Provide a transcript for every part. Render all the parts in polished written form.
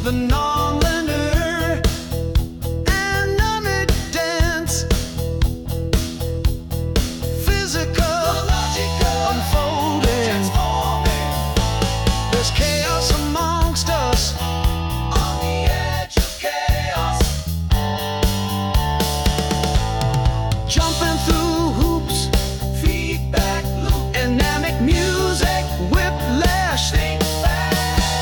the non-linear dynamic dance, physical, logical, unfolding, transforming. There's chaos amongst us, on the edge of chaos, jumping through hoops, feedback loop, dynamic music, whiplash. Think fast.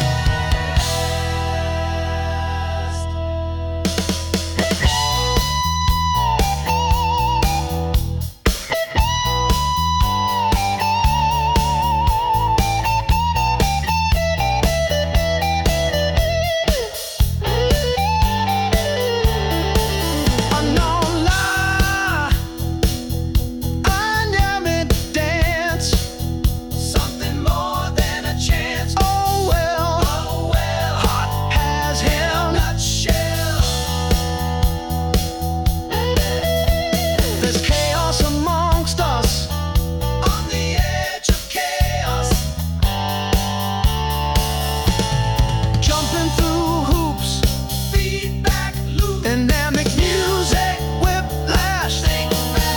Unknown lie, dynamic dance, something more than a chance. Oh well, heart has him. Nutshell. There's chaos amongst us, on the edge of chaos, jumping through hoops, feedback loop, dynamic music, whiplash. Think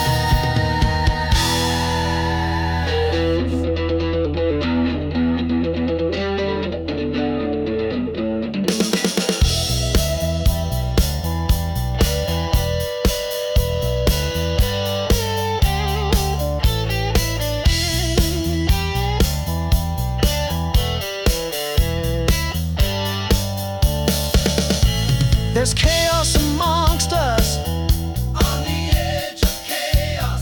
there's chaos amongst us, on the edge of chaos,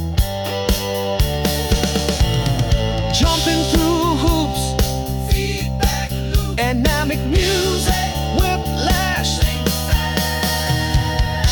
jumping through hoops, feedback loop, dynamic music, whiplash. Think fast.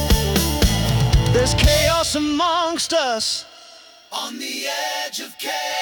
There's chaos amongst us, on the edge of chaos.